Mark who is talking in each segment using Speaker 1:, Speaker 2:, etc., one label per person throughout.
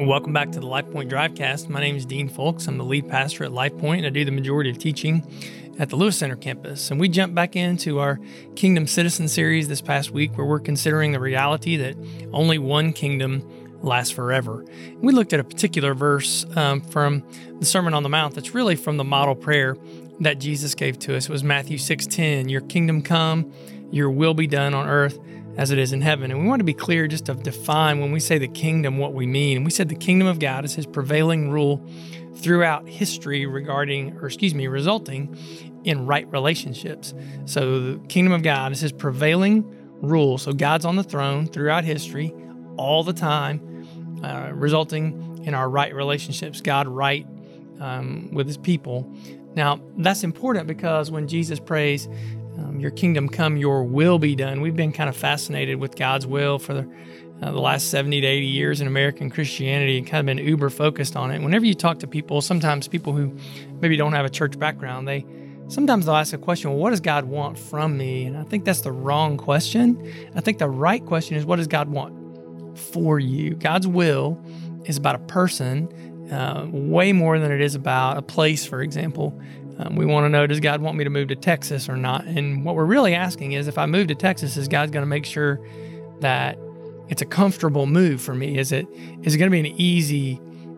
Speaker 1: Welcome back to the LifePoint Drivecast. My name is Dean Folks. I'm the lead pastor at LifePoint, and I do the majority of teaching at the Lewis Center campus. And we jump back into our Kingdom Citizen series this past week, where we're considering the reality that only one kingdom lasts forever. We looked at a particular verse from the Sermon on the Mount that's really from the model prayer that Jesus gave to us. It was Matthew 6:10, "Your kingdom come, your will be done on earth as it is in heaven." And we want to be clear just to define when we say the kingdom what we mean. And we said the kingdom of God is his prevailing rule throughout history resulting in right relationships. So the kingdom of God is his prevailing rule. So God's on the throne throughout history all the time, resulting in our right relationships, God right with his people. Now, that's important because when Jesus prays, your kingdom come, your will be done. We've been kind of fascinated with God's will for the last 70 to 80 years in American Christianity and kind of been uber focused on it. Whenever you talk to people, sometimes people who maybe don't have a church background, sometimes they'll ask a question, well, what does God want from me? And I think that's the wrong question. I think the right question is, what does God want for you? God's will is about a person way more than it is about a place, for example. We want to know, does God want me to move to Texas or not? And what we're really asking is, if I move to Texas, is God going to make sure that it's a comfortable move for me? Is it going to be an easy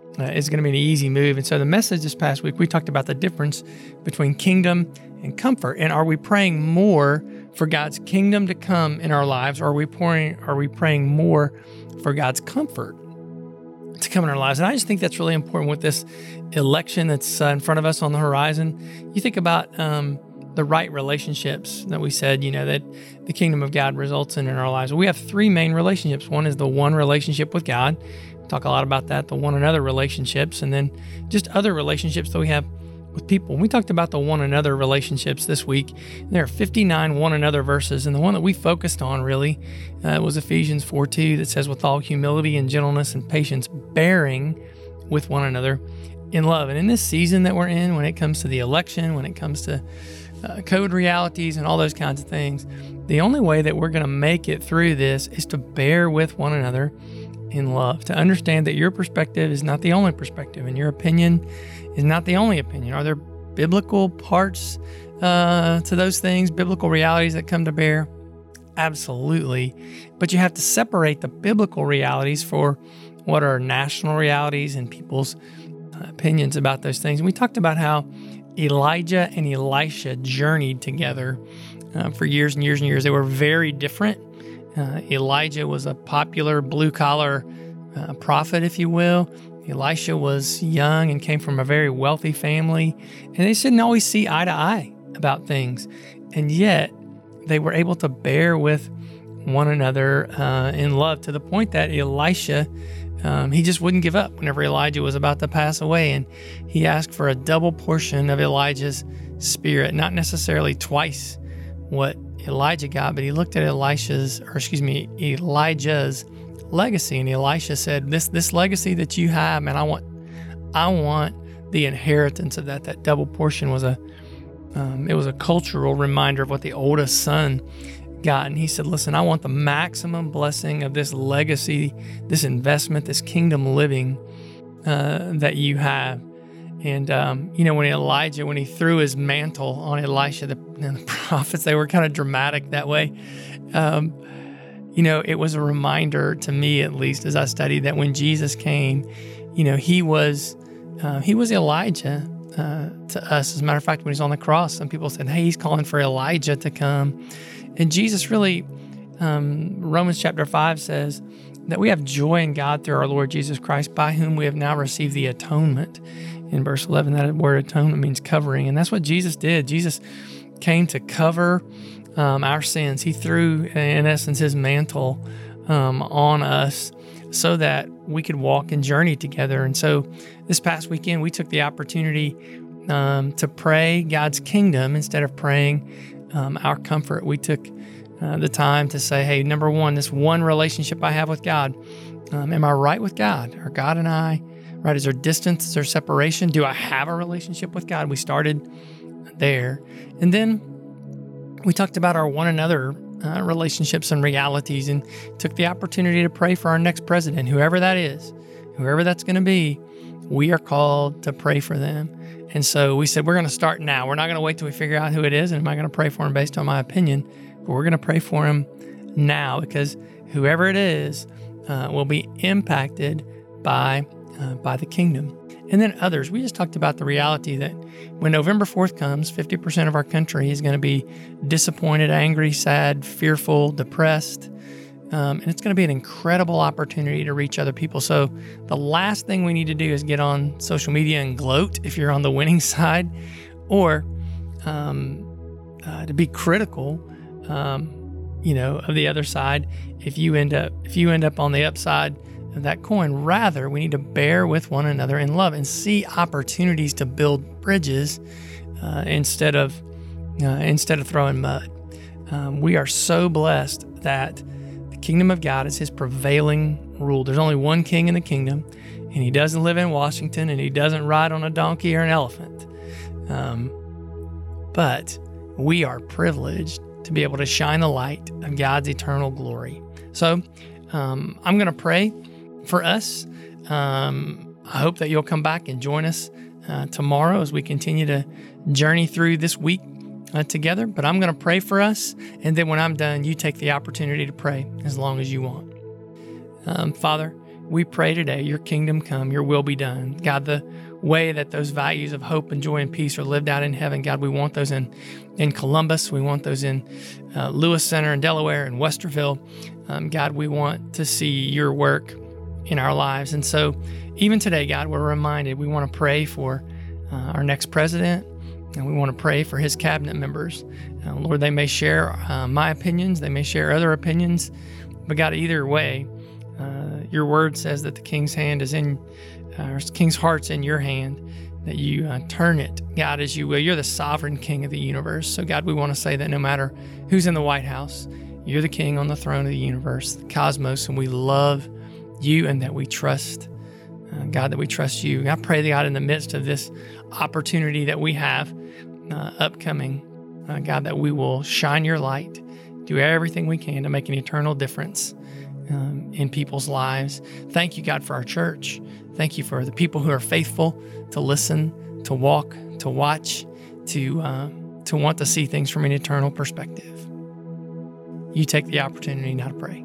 Speaker 1: move? And so the message this past week, we talked about the difference between kingdom and comfort. And are we praying more for God's kingdom to come in our lives, or are we praying more for God's comfort to come in our lives? And I just think that's really important with this election that's in front of us on the horizon. You think about the right relationships that we said, that the kingdom of God results in our lives. We have three main relationships. One is the one relationship with God. We talk a lot about that, the one another relationships, and then just other relationships that we have with people. We talked about the one another relationships this week. There are 59 one another verses, and the one that we focused on really was Ephesians 4:2 that says, "With all humility and gentleness and patience, bearing with one another in love." And in this season that we're in, when it comes to the election, when it comes to COVID realities and all those kinds of things, the only way that we're going to make it through this is to bear with one another in love, to understand that your perspective is not the only perspective and your opinion is not the only opinion. Are there biblical parts to those things, biblical realities that come to bear? Absolutely. But you have to separate the biblical realities for what are national realities and people's opinions about those things. And we talked about how Elijah and Elisha journeyed together for years and years and years. They were very different. Elijah was a popular blue-collar prophet, if you will. Elisha was young and came from a very wealthy family, and they didn't always see eye to eye about things. And yet, they were able to bear with one another in love, to the point that Elisha, he just wouldn't give up whenever Elijah was about to pass away. And he asked for a double portion of Elijah's spirit, not necessarily twice what Elijah got, but he looked at Elijah's legacy, and Elisha said, "This legacy that you have, man, I want the inheritance of that." That double portion was a cultural reminder of what the oldest son got, and he said, "Listen, I want the maximum blessing of this legacy, this investment, this kingdom living that you have." And, when he threw his mantle on Elisha, the prophets, they were kind of dramatic that way. It was a reminder to me, at least, as I studied, that when Jesus came, he was Elijah to us. As a matter of fact, when he's on the cross, some people said, hey, he's calling for Elijah to come. And Jesus really, Romans chapter 5 says that we have joy in God through our Lord Jesus Christ, by whom we have now received the atonement. In verse 11, that word atonement means covering. And that's what Jesus did. Jesus came to cover our sins. He threw, in essence, his mantle on us so that we could walk and journey together. And so this past weekend, we took the opportunity to pray God's kingdom instead of praying our comfort. We took the time to say, hey, number one, this one relationship I have with God, am I right with God? Are God and I right? Is there distance? Is there separation? Do I have a relationship with God? We started there. And then we talked about our one another relationships and realities, and took the opportunity to pray for our next president, whoever that is. whoever that's going to be, we are called to pray for them. And so we said, we're going to start now. We're not going to wait till we figure out who it is. And am I going to pray for him based on my opinion? But we're going to pray for him now, because whoever it is will be impacted by the kingdom. And then others, we just talked about the reality that when November 4th comes, 50% of our country is going to be disappointed, angry, sad, fearful, depressed. And it's going to be an incredible opportunity to reach other people. So the last thing we need to do is get on social media and gloat if you're on the winning side, or to be critical, of the other side if you end up on the upside of that coin. Rather, we need to bear with one another in love and see opportunities to build bridges instead of throwing mud. We are so blessed that the kingdom of God is his prevailing rule. There's only one king in the kingdom, and he doesn't live in Washington, and he doesn't ride on a donkey or an elephant. But we are privileged to be able to shine the light of God's eternal glory. So I'm going to pray for us. I hope that you'll come back and join us tomorrow as we continue to journey through this week together. But I'm going to pray for us, and then when I'm done, you take the opportunity to pray as long as you want. Father, we pray today, your kingdom come, your will be done. God, the way that those values of hope and joy and peace are lived out in heaven, God, we want those in Columbus. We want those in Lewis Center in Delaware and Westerville. God, we want to see your work in our lives. And so even today, God, we're reminded we want to pray for our next president, and we want to pray for his cabinet members. Lord, they may share my opinions, they may share other opinions, but God, either way, your word says that the king's heart's in your hand, that you turn it, God, as you will. You're the sovereign king of the universe. So God, we want to say that no matter who's in the White House, you're the king on the throne of the universe, the cosmos, and we love you, and that we trust, God, that we trust you. I pray that, God, in the midst of this opportunity that we have upcoming, God, that we will shine your light, do everything we can to make an eternal difference in people's lives. Thank you, God, for our church. Thank you for the people who are faithful to listen, to walk, to watch, to want to see things from an eternal perspective. You take the opportunity now to pray.